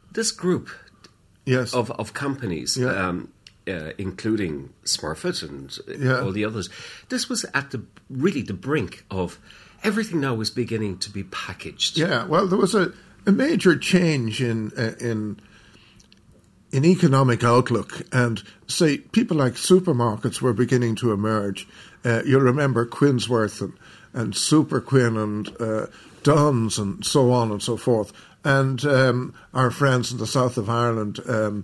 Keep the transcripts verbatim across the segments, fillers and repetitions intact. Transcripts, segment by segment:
this group yes. of, of companies, yeah. um, uh, including Smurfit and yeah. all the others, this was at the really the brink of everything now was beginning to be packaged. Yeah, well, there was a, a major change in uh, in in economic outlook, and say people like supermarkets were beginning to emerge. Uh, you'll remember Quinsworth and, and Super Quinn and uh, Dunn's and so on and so forth. And um, our friends in the south of Ireland, um,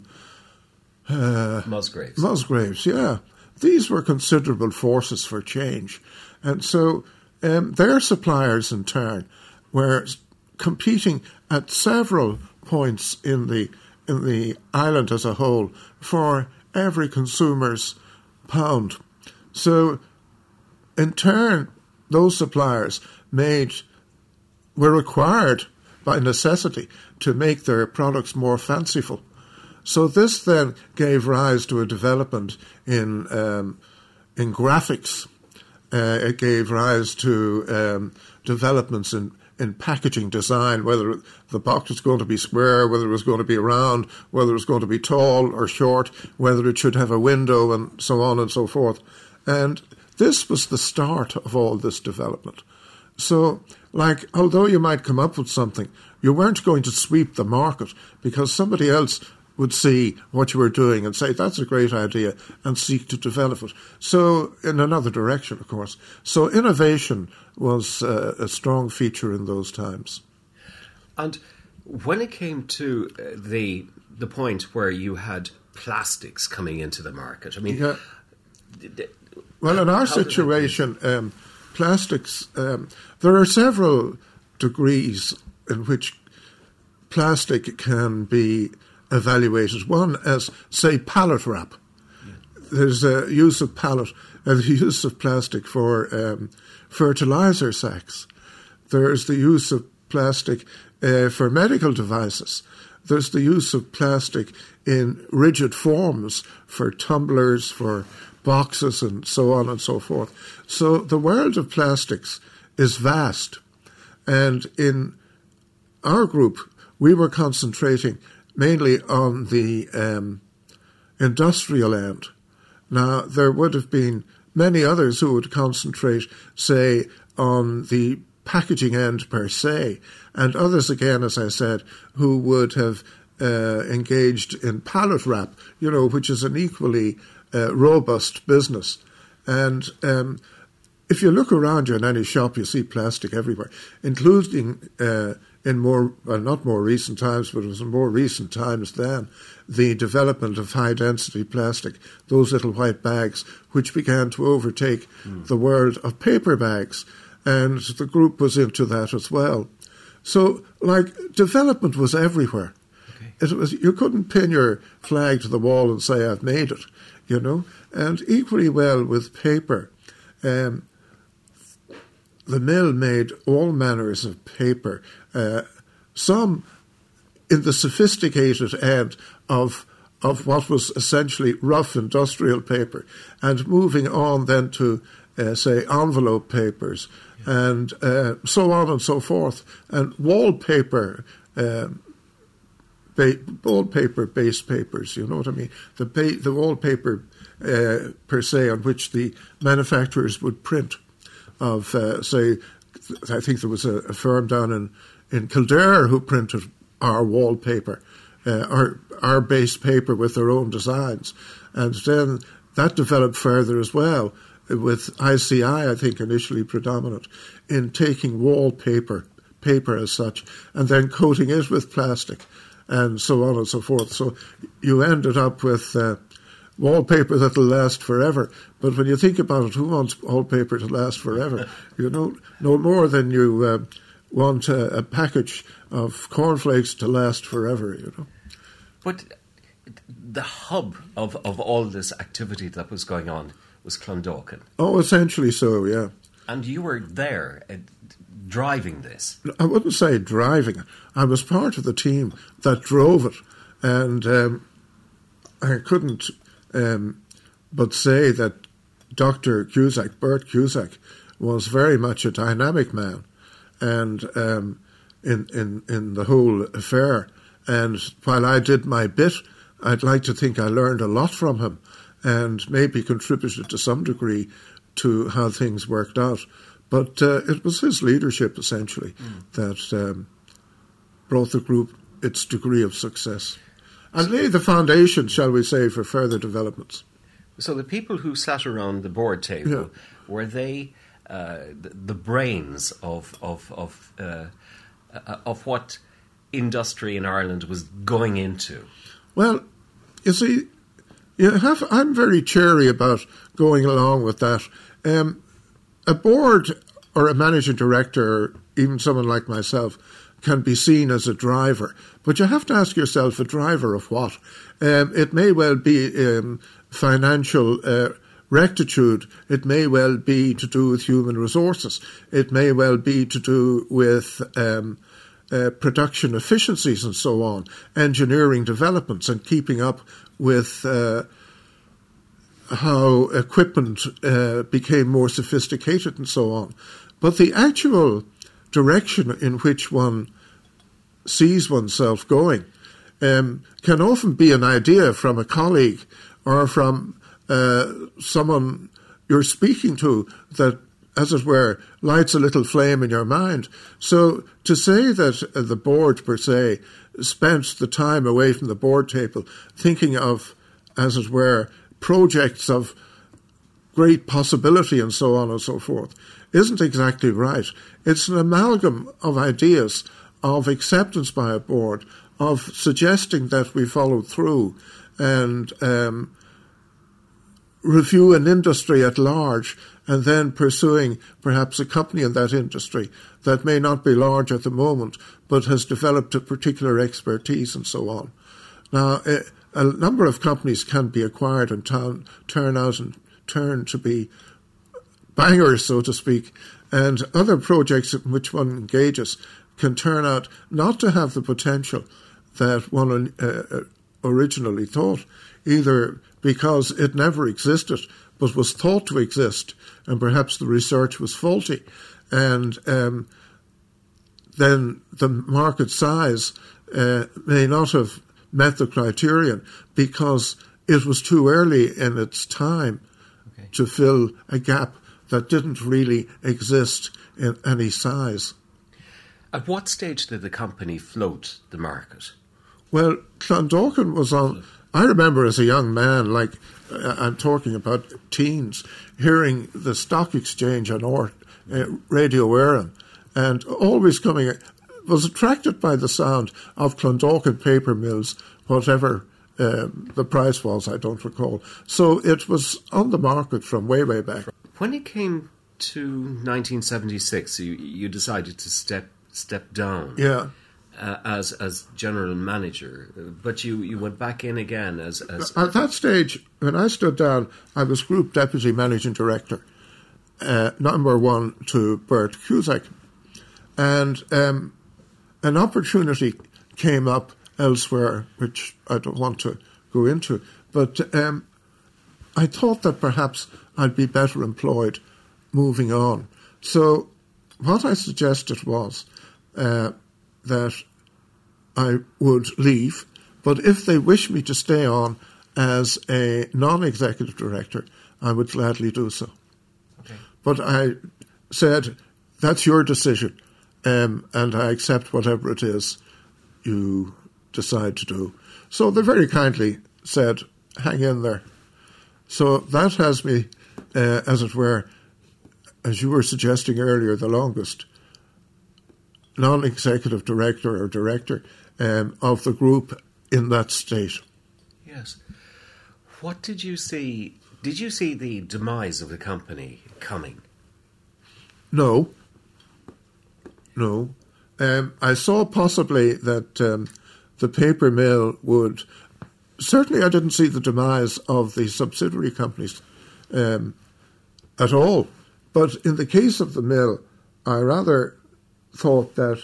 uh, Musgraves. Musgraves, yeah. These were considerable forces for change. And so um, their suppliers, in turn, were competing at several points in the in the island as a whole for every consumer's pound. So, in turn, those suppliers made were required by necessity to make their products more fanciful. So this then gave rise to a development in um, in graphics. Uh, it gave rise to um, developments in, in packaging design, whether the box was going to be square, whether it was going to be round, whether it was going to be tall or short, whether it should have a window, and so on and so forth. And this was the start of all this development. So, like, although you might come up with something, you weren't going to sweep the market because somebody else would see what you were doing and say, that's a great idea, and seek to develop it. So, in another direction, of course. So, innovation was uh, a strong feature in those times. And when it came to uh, the the point where you had plastics coming into the market, I mean... Yeah. D- d- well, in our situation, um, plastics, um, there are several degrees in which plastic can be evaluated. One as, say, pallet wrap. Yeah. There's a use of pallet, uh, the use of plastic for um, fertilizer sacks. There's the use of plastic uh, for medical devices. There's the use of plastic in rigid forms for tumblers, for boxes, and so on and so forth. So the world of plastics is vast. And in our group, we were concentrating mainly on the um, industrial end. Now, there would have been many others who would concentrate, say, on the packaging end per se, and others again, as I said, who would have uh, engaged in pallet wrap, you know, which is an equally uh, robust business. And um, if you look around you in any shop, you see plastic everywhere, including uh, in more, well, not more recent times, but it was in more recent times then, the development of high-density plastic, those little white bags, which began to overtake mm. the world of paper bags. And the group was into that as well. So, like, development was everywhere. Okay. It was, you couldn't pin your flag to the wall and say, I've made it, you know. And equally well with paper. Um, the mill made all manners of paper, uh, some in the sophisticated end of of what was essentially rough industrial paper, and moving on then to, uh, say, envelope papers, yeah. and uh, so on and so forth, and wallpaper, um, ba- wallpaper-based papers, you know what I mean? The, ba- the wallpaper, uh, per se, on which the manufacturers would print. Of, uh, say, I think there was a, a firm down in, in Kildare who printed our wallpaper, uh, our, our base paper with their own designs. And then that developed further as well, with I C I, I think, initially predominant, in taking wallpaper, paper as such, and then coating it with plastic, and so on and so forth. So you ended up with uh, wallpaper that'll last forever. But when you think about it, who wants wallpaper to last forever? You know, no more than you uh, want a, a package of cornflakes to last forever, you know. But the hub of, of all this activity that was going on was Clondalkin. Oh, essentially so, yeah. And you were there uh, driving this. I wouldn't say driving it. I was part of the team that drove it. And um, I couldn't um, but say that Doctor Cusack, Bert Cusack, was very much a dynamic man. And um, in, in, in the whole affair, And while I did my bit, I'd like to think I learned a lot from him and maybe contributed to some degree to how things worked out. But uh, it was his leadership, essentially, mm. that um, brought the group its degree of success and laid the foundation, shall we say, for further developments. So the people who sat around the board table, yeah. were they uh, the, the brains of of of, uh, uh, of what industry in Ireland was going into? Well, you see, you have. I'm very cheery about going along with that. Um, a board or a managing director, or even someone like myself, can be seen as a driver. But you have to ask yourself, a driver of what? Um, it may well be um, financial uh, rectitude. It may well be to do with human resources. It may well be to do with um, uh, production efficiencies and so on, engineering developments and keeping up with uh, how equipment uh, became more sophisticated and so on. But the actual direction in which one sees oneself going um, can often be an idea from a colleague or from uh, someone you're speaking to that, as it were, lights a little flame in your mind. So to say that uh, the board, per se, spent the time away from the board table thinking of, as it were, projects of great possibility and so on and so forth, isn't exactly right. It's an amalgam of ideas, of acceptance by a board, of suggesting that we follow through and um, review an industry at large, and then pursuing perhaps a company in that industry that may not be large at the moment, but has developed a particular expertise and so on. Now, a, a number of companies can be acquired and turn, turn out and turn to be bangers, so to speak, and other projects in which one engages can turn out not to have the potential that one uh, originally thought, either because it never existed but was thought to exist, and perhaps the research was faulty, and um, then the market size uh, may not have met the criterion because it was too early in its time okay. to fill a gap that didn't really exist in any size. At what stage did the company float the market? Well, Clondalkin was on... I remember as a young man, like uh, I'm talking about teens, hearing the stock exchange on or, uh, Radio Éireann, and always coming... was attracted by the sound of Clondalkin paper mills, whatever um, the price was, I don't recall. So it was on the market from way, way back. When it came to nineteen seventy-six, you, you decided to step step down yeah. uh, as as general manager, but you, you went back in again as, as... At that stage, when I stood down, I was Group Deputy Managing Director, uh, number one to Bert Cusack. And um, an opportunity came up elsewhere, which I don't want to go into, but um, I thought that perhaps I'd be better employed moving on. So what I suggested was uh, that I would leave, but if they wish me to stay on as a non-executive director, I would gladly do so. Okay. But I said, that's your decision, um, and I accept whatever it is you decide to do. So they very kindly said, hang in there. So that has me, uh, as it were, as you were suggesting earlier, the longest non-executive director or director um, of the group in that state. Yes. What did you see? Did you see the demise of the company coming? No. No. Um, I saw possibly that um, the paper mill would... Certainly I didn't see the demise of the subsidiary companies um, at all. But in the case of the mill, I rather thought that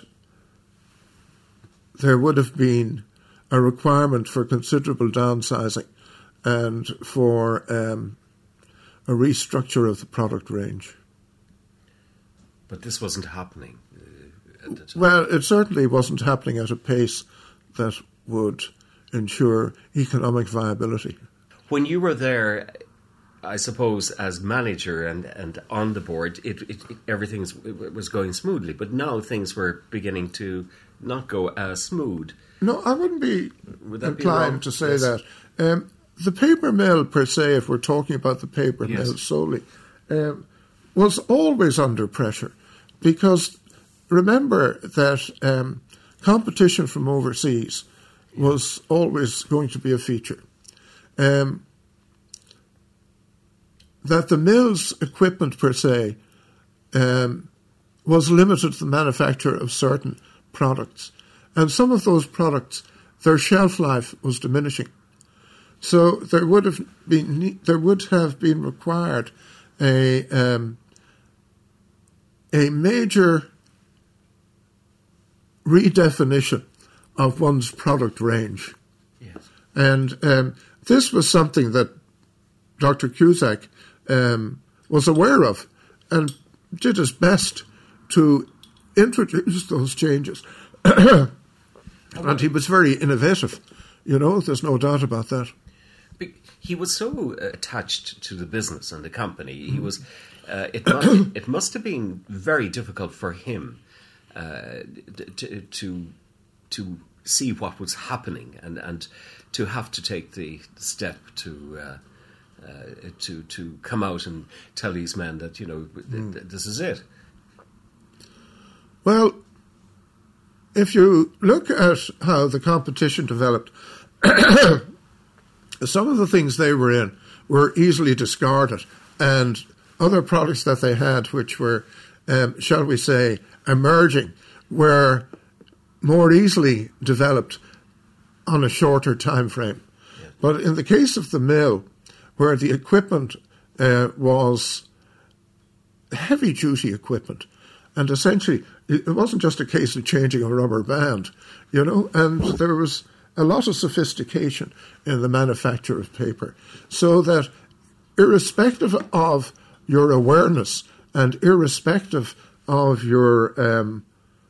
there would have been a requirement for considerable downsizing and for um, a restructure of the product range. But this wasn't happening uh, at the time. Well, it certainly wasn't happening at a pace that would ensure economic viability. When you were there, I suppose, as manager and, and on the board, it, it, it everything was going smoothly. But now things were beginning to not go as smooth. No, I wouldn't be Would inclined be to say yes. that. Um, the paper mill, per se, if we're talking about the paper yes. mill solely, um, was always under pressure. Because remember that um, competition from overseas was always going to be a feature. Um, that the mill's equipment, per se, um, was limited to the manufacture of certain products. And some of those products, their shelf life was diminishing. So there would have been there would have been required a um, a major redefinition of one's product range. Yes. And um, this was something that Doctor Cusack um, was aware of and did his best to introduce those changes. And he was very innovative, you know, there's no doubt about that. He was so attached to the business and the company. He was. Uh, it, must, it must have been very difficult for him uh, to, to to see what was happening and, and to have to take the step to uh, uh, to to come out and tell these men that, you know, mm. th- this is it. Well, if you look at how the competition developed, some of the things they were in were easily discarded, and other products that they had, which were, um, shall we say, emerging, were more easily developed on a shorter time frame. Yeah. But in the case of the mill, where the equipment uh, was heavy-duty equipment, and essentially it wasn't just a case of changing a rubber band, you know, and there was a lot of sophistication in the manufacture of paper, so that irrespective of your awareness and irrespective of your um,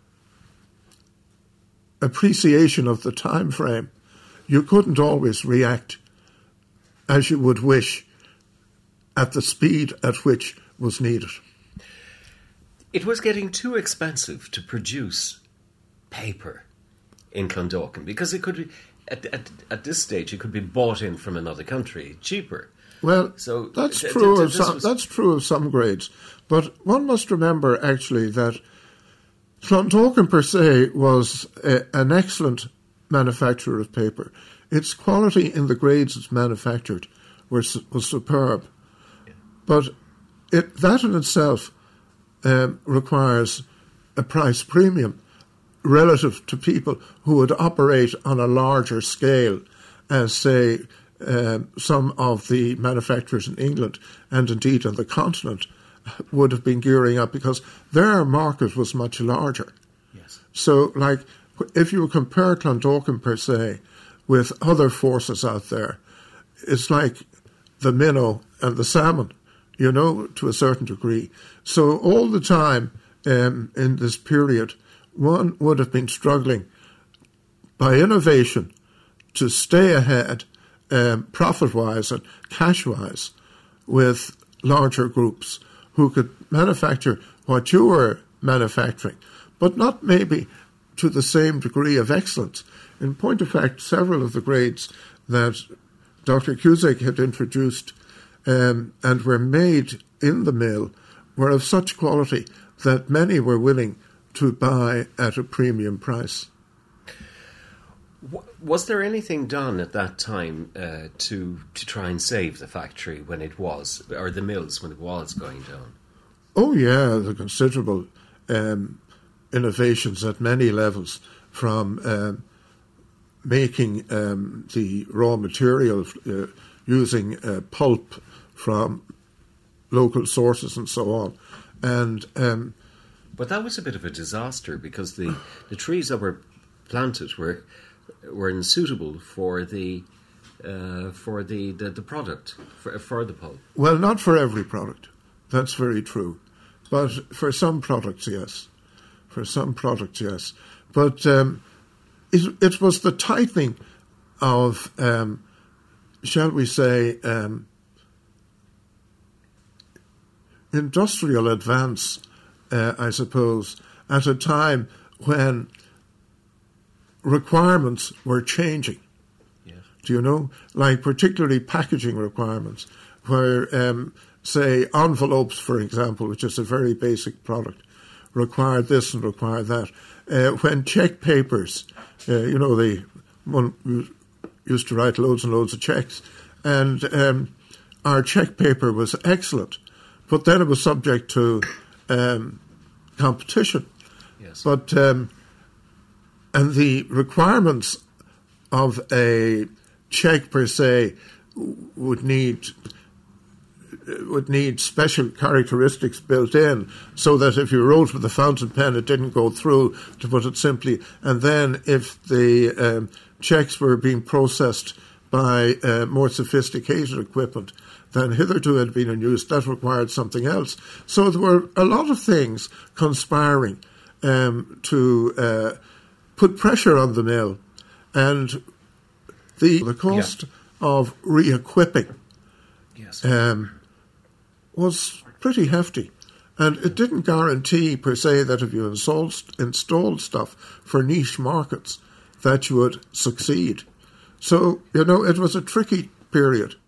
appreciation of the time frame, you couldn't always react as you would wish at the speed at which was needed. It was getting too expensive to produce paper in Clondalkin, because it could be, at, at, at this stage, it could be bought in from another country cheaper. Well, so that's th- true. th- of some, was... That's true of some grades, but one must remember actually that Clondalkin per se was a, an excellent manufacturer of paper. Its quality in the grades it's manufactured was was superb, yeah. But it, that in itself um, requires a price premium relative to people who would operate on a larger scale, as, say, um, some of the manufacturers in England and indeed on the continent would have been gearing up, because their market was much larger. Yes. So, like, if you compare Clondalkin per se with other forces out there, it's like the minnow and the salmon, you know, to a certain degree. So all the time um, in this period, one would have been struggling by innovation to stay ahead, um, profit-wise and cash-wise, with larger groups who could manufacture what you were manufacturing, but not maybe to the same degree of excellence. In point of fact, several of the grades that Doctor Cusack had introduced um, and were made in the mill were of such quality that many were willing to buy at a premium price. Was there anything done at that time uh, to to try and save the factory when it was, or the mills when it was going down? Oh yeah, the considerable um, innovations at many levels, from um, making um, the raw material uh, using uh, pulp from local sources and so on, and. Um, But that was a bit of a disaster, because the, the trees that were planted were were unsuitable for the uh, for the, the, the product, for, for the pulp. Well, not for every product. That's very true. But for some products, yes. For some products, yes. But um, it, it was the tightening of, um, shall we say, um, industrial advance, uh, I suppose, at a time when requirements were changing. Yes. Do you know? Like particularly packaging requirements, where, um, say, envelopes, for example, which is a very basic product, required this and required that. Uh, when check papers, uh, you know, they one used to write loads and loads of checks, and um, our check paper was excellent, but then it was subject to um, competition. Yes. But um, and the requirements of a check per se would need would need special characteristics built in, so that if you wrote with a fountain pen, it didn't go through, to put it simply. And then if the um, checks were being processed by uh, more sophisticated equipment than hitherto had been in use, that required something else. So there were a lot of things conspiring um, to uh, put pressure on the mill, and the, the cost yeah. of re-equipping yes. um, was pretty hefty. And it didn't guarantee, per se, that if you installed, installed stuff for niche markets, that you would succeed. So, you know, it was a tricky period.